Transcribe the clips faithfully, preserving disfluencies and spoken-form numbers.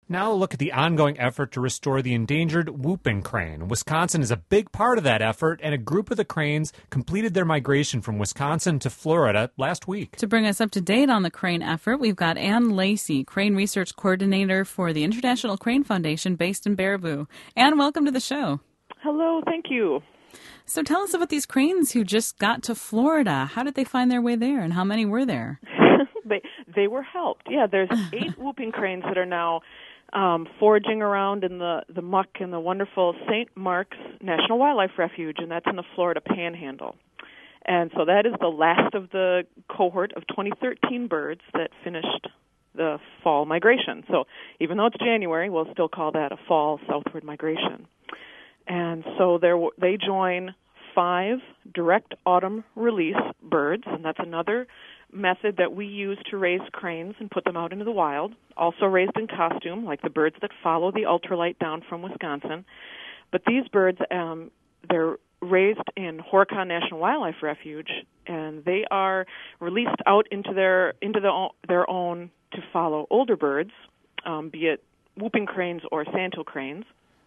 Now a look at the ongoing effort to restore the endangered whooping crane. Wisconsin is a big part of that effort, and a group of the cranes completed their migration from Wisconsin to Florida last week. To bring us up to date on the crane effort, we've got Ann Lacey, Crane Research Coordinator for the International Crane Foundation based in Baraboo. Ann, welcome to the show. Hello, thank you. So tell us about these cranes who just got to Florida. How did they find their way there, and how many were there? they they were helped. Yeah, there's eight whooping cranes that are now um, foraging around in the, the muck in the wonderful Saint Mark's National Wildlife Refuge, and that's in the Florida Panhandle. And so that is the last of the cohort of twenty thirteen birds that finished the fall migration. So even though it's January, we'll still call that a fall southward migration. And so there, they join five direct autumn release birds, and that's another method that we use to raise cranes and put them out into the wild, also raised in costume, like the birds that follow the ultralight down from Wisconsin. But these birds, um, they're raised in Horicon National Wildlife Refuge, and they are released out into their into the, their own to follow older birds, um, be it whooping cranes or sandhill cranes.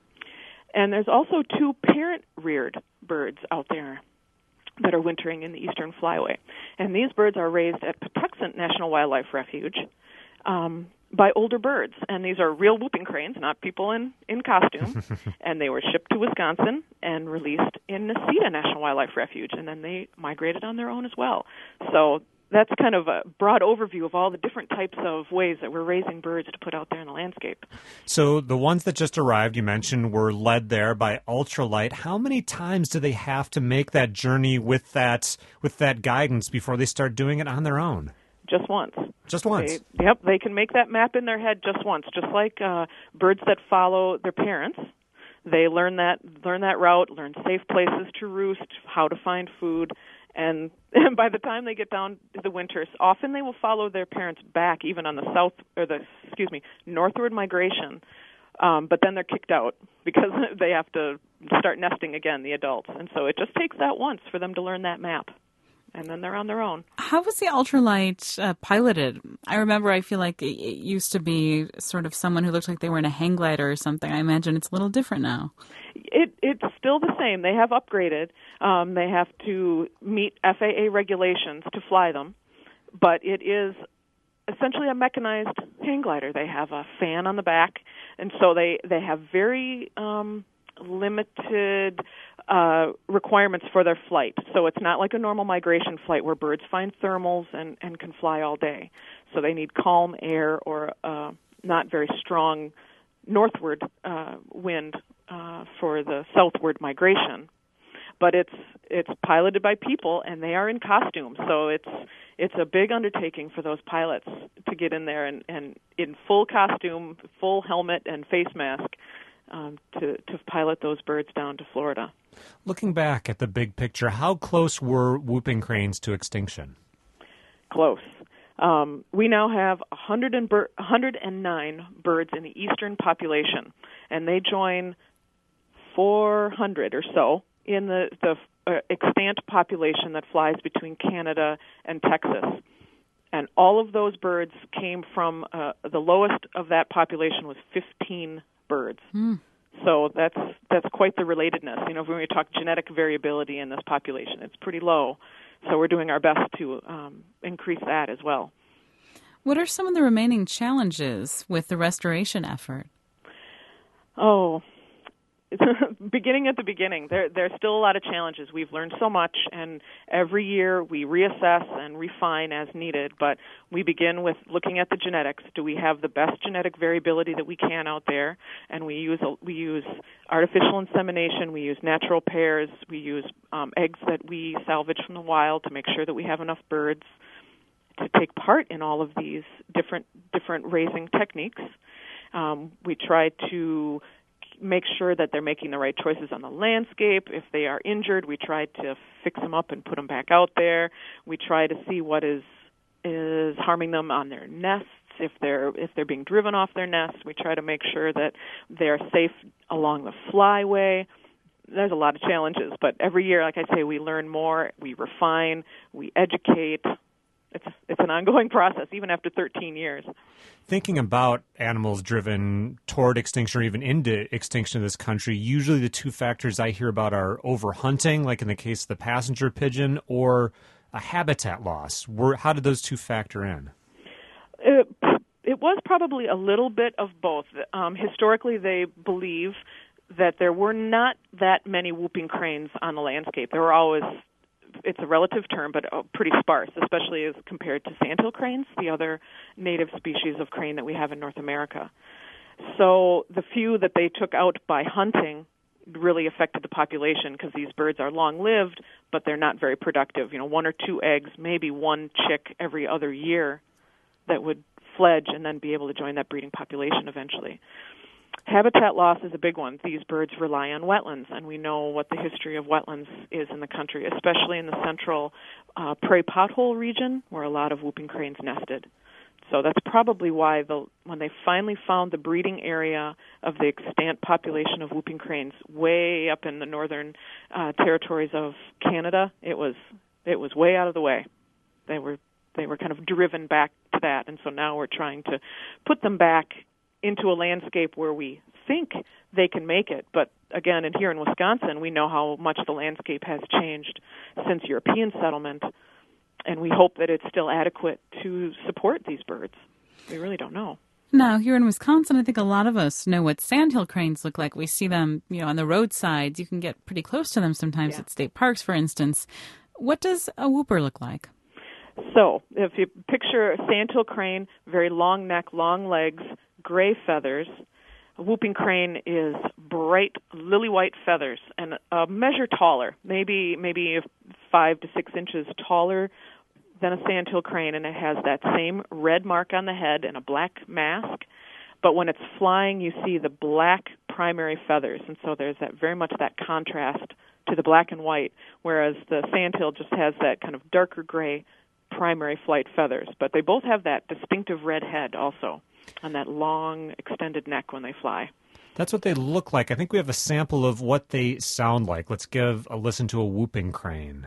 And there's also two parent-reared birds out there that are wintering in the eastern flyway. And these birds are raised at Patuxent National Wildlife Refuge um, by older birds. And these are real whooping cranes, not people in, in costume. And they were shipped to Wisconsin and released in Necedah National Wildlife Refuge. And then they migrated on their own as well. So that's kind of a broad overview of all the different types of ways that we're raising birds to put out there in the landscape. So the ones that just arrived, you mentioned, were led there by ultralight. How many times do they have to make that journey with that with that guidance before they start doing it on their own? Just once. Just once? They, yep, they can make that map in their head just once, just like uh, birds that follow their parents. They learn that learn that route, learn safe places to roost, how to find food. And, and by the time they get down to the winters, often they will follow their parents back, even on the south or the excuse me northward migration. Um, but then they're kicked out because they have to start nesting again, the adults. And so it just takes that once for them to learn that map, and then they're on their own. How was the ultralight uh, piloted? I remember I feel like it, it used to be sort of someone who looked like they were in a hang glider or something. I imagine it's a little different now. It, it's still the same. They have upgraded. Um, they have to meet F A A regulations to fly them, but it is essentially a mechanized hang glider. They have a fan on the back, and so they, they have very um, limited uh, requirements for their flight. So it's not like a normal migration flight where birds find thermals and, and can fly all day. So they need calm air or uh, not very strong northward uh, wind uh, for the southward migration. But it's it's piloted by people, and they are in costume. So it's it's a big undertaking for those pilots to get in there and, and in full costume, full helmet and face mask um, to, to pilot those birds down to Florida. Looking back at the big picture, how close were whooping cranes to extinction? Close. Um, we now have one hundred and bir- one hundred nine birds in the eastern population, and they join four hundred or so in the, the uh, extant population that flies between Canada and Texas. And all of those birds came from, uh, the lowest of that population was fifteen birds. Mm. So that's that's quite the relatedness. You know, when we talk genetic variability in this population, it's pretty low. So we're doing our best to um, increase that as well. What are some of the remaining challenges with the restoration effort? Oh, beginning at the beginning, there there's still a lot of challenges. We've learned so much, and every year we reassess and refine as needed. But we begin with looking at the genetics. Do we have the best genetic variability that we can out there? And we use a, we use artificial insemination. We use natural pairs. We use um, eggs that we salvage from the wild to make sure that we have enough birds to take part in all of these different different raising techniques. Um, we try to make sure that they're making the right choices on the landscape. If they are injured, we try to fix them up and put them back out there. We try to see what is is harming them on their nests. If they're if they're being driven off their nests, we try to make sure that they're safe along the flyway. There's a lot of challenges, but every year, like I say, we learn more, we refine, we educate, it's it's an ongoing process, even after thirteen years. Thinking about animals driven toward extinction or even into extinction in this country, usually the two factors I hear about are overhunting, like in the case of the passenger pigeon, or a habitat loss. Were, how did those two factor in? It, it was probably a little bit of both. Um, historically, they believe that there were not that many whooping cranes on the landscape. There were always, it's a relative term, but pretty sparse, especially as compared to sandhill cranes, the other native species of crane that we have in North America. So the few that they took out by hunting really affected the population because these birds are long-lived, but they're not very productive. You know, one or two eggs, maybe one chick every other year that would fledge and then be able to join that breeding population eventually. Habitat loss is a big one. These birds rely on wetlands, and we know what the history of wetlands is in the country, especially in the central uh, prairie pothole region where a lot of whooping cranes nested. So that's probably why the, when they finally found the breeding area of the extant population of whooping cranes way up in the northern uh, territories of Canada, it was it was way out of the way. They were they were kind of driven back to that, and so now we're trying to put them back into a landscape where we think they can make it. But again, and here in Wisconsin, we know how much the landscape has changed since European settlement, and we hope that it's still adequate to support these birds. We really don't know. Now, here in Wisconsin, I think a lot of us know what sandhill cranes look like. We see them, you know, on the roadsides. You can get pretty close to them sometimes yeah. at state parks, for instance. What does a whooper look like? So, if you picture a sandhill crane, very long neck, long legs, gray feathers. A whooping crane is bright lily white feathers and a measure taller, maybe maybe five to six inches taller than a sandhill crane, and it has that same red mark on the head and a black mask. But when it's flying, you see the black primary feathers, and so there's that very much that contrast to the black and white, whereas the sandhill just has that kind of darker gray primary flight feathers. But they both have that distinctive red head also on that long, extended neck when they fly. That's what they look like. I think we have a sample of what they sound like. Let's give a listen to a whooping crane.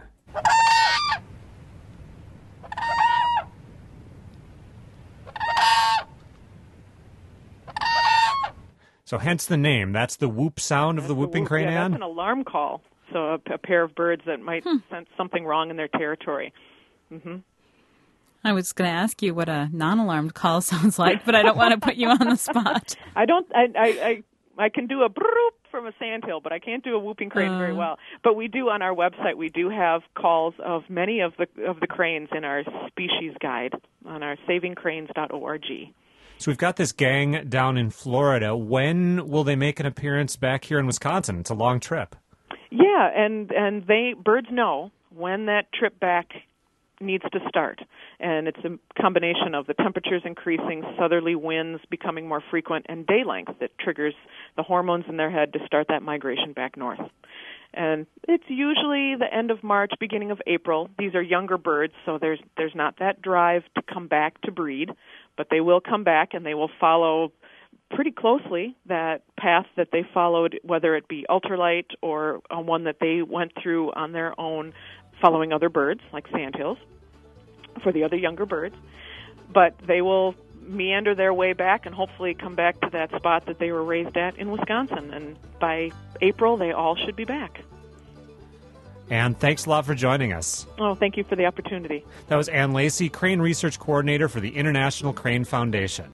So hence the name. That's the whoop sound of that's the whooping the whoop, crane, yeah, Ann? That's an alarm call. So a, a pair of birds that might hmm. sense something wrong in their territory. Mm-hmm. I was going to ask you what a non-alarmed call sounds like, but I don't want to put you on the spot. I don't. I I I, I can do a broop from a sandhill, but I can't do a whooping crane uh, very well. But we do on our website. We do have calls of many of the of the cranes in our species guide on our saving cranes dot org. So we've got this gang down in Florida. When will they make an appearance back here in Wisconsin? It's a long trip. Yeah, and and they birds know when that trip back needs to start, and it's a combination of the temperatures increasing, southerly winds becoming more frequent, and day length that triggers the hormones in their head to start that migration back north. And it's usually the end of March, beginning of April. These are younger birds, so there's there's not that drive to come back to breed, but they will come back, and they will follow pretty closely that path that they followed, whether it be ultralight or uh, one that they went through on their own following other birds, like sandhills, for the other younger birds. But they will meander their way back and hopefully come back to that spot that they were raised at in Wisconsin. And by April, they all should be back. Ann, thanks a lot for joining us. Oh, thank you for the opportunity. That was Ann Lacey, Crane Research Coordinator for the International Crane Foundation.